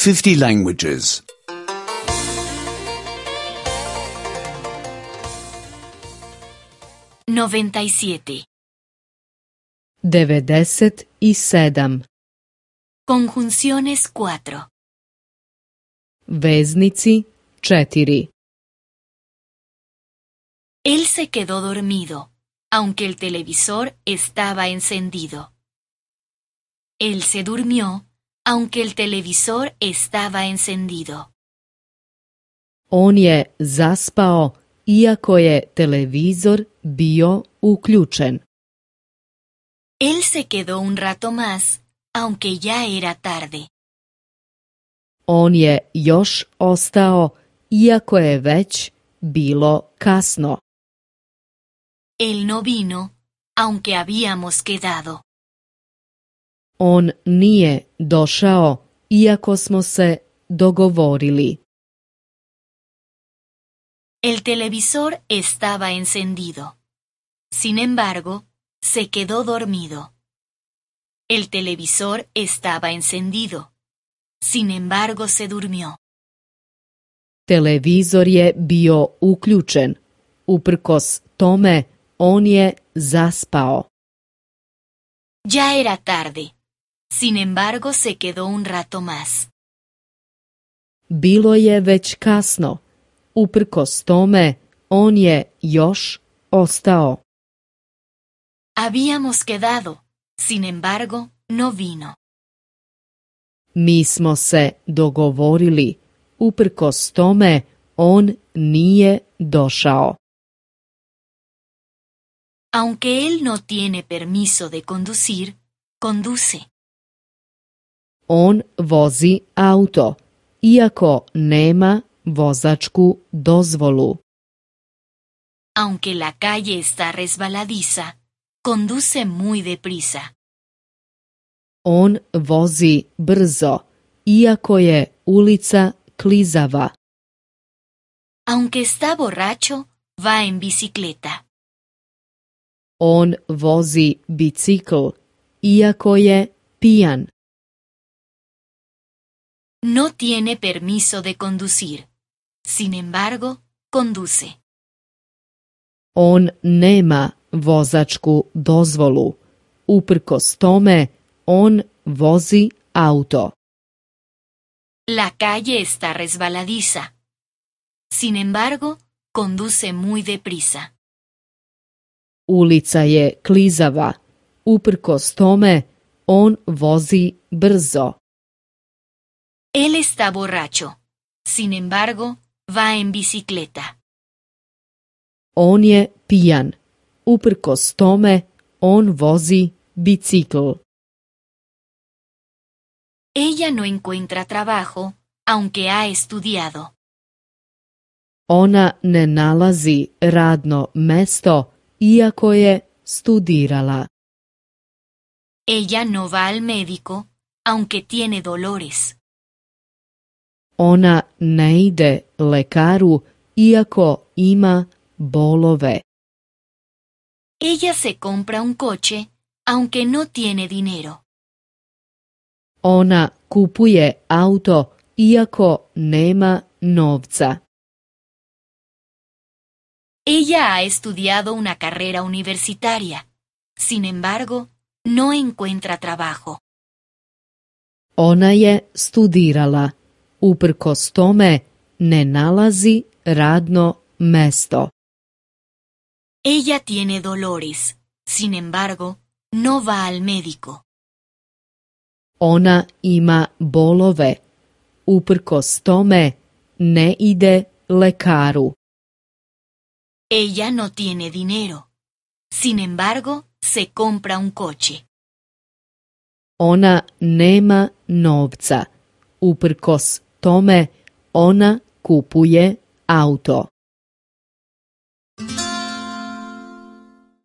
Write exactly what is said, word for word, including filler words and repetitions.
fifty languages. noventa y siete. devedeset sedam. Conjunciones cuatro. Veznici četiri. Él se quedó dormido, aunque el televisor estaba encendido. Él se durmió, aunque el televisor estaba encendido. On je zaspao, iako je televizor bio uključen. Él se quedó un rato más, aunque ya era tarde. On je još ostao, iako je već bilo kasno. Él no vino, aunque habíamos quedado. On nije došao, iako smo se dogovorili. El televisor estaba encendido. Sin embargo, se quedó dormido. El televisor estaba encendido. Sin embargo, se durmió. Televizor je bio uključen. Uprkos tome, on je zaspao. Ya era tarde. Sin embargo, se quedó un rato más. Bilo je već kasno. Uprkos tome, on je još ostao. Habíamos quedado. Sin embargo, no vino. Mi smo se dogovorili. Uprkos tome, on nije došao. Aunque él no tiene permiso de conducir, conduce. On vozi auto, iako nema vozačku dozvolu. Aunque la calle está resbaladiza, conduce muy deprisa. On vozi brzo, iako je ulica klizava. Aunque está borracho, va en bicicleta. On vozi bicikl, iako je pijan. No tiene permiso de conducir. Sin embargo, conduce. On nema vozačku dozvolu. Uprkos tome, on vozi auto. La calle está resbaladiza. Sin embargo, conduce muy deprisa. Ulica je klizava. Uprkos tome, on vozi brzo. Él está borracho. Sin embargo, va en bicicleta. On je pijan. Uprkos tome, on vozi bicikl. Ella no encuentra trabajo, aunque ha estudiado. Ona ne nalazi radno mesto, iako je studirala. Ella no va al médico, aunque tiene dolores. Ona ne ide lekaru, iako ima bolove. Ella se compra un coche, aunque no tiene dinero. Ona kupuje auto, iako nema novca. Ella ha estudiado una carrera universitaria. Sin embargo, no encuentra trabajo. Ona je studirala. Uprkos tome, ne nalazi radno mesto. Ella tiene dolores. Sin embargo, no va al médico. Ona ima bolove. Uprkos tome, ne ide lekaru. Ella no tiene dinero. Sin embargo, se compra un coche. Ona nema novca. Uprkos tome, ona kupuje auto.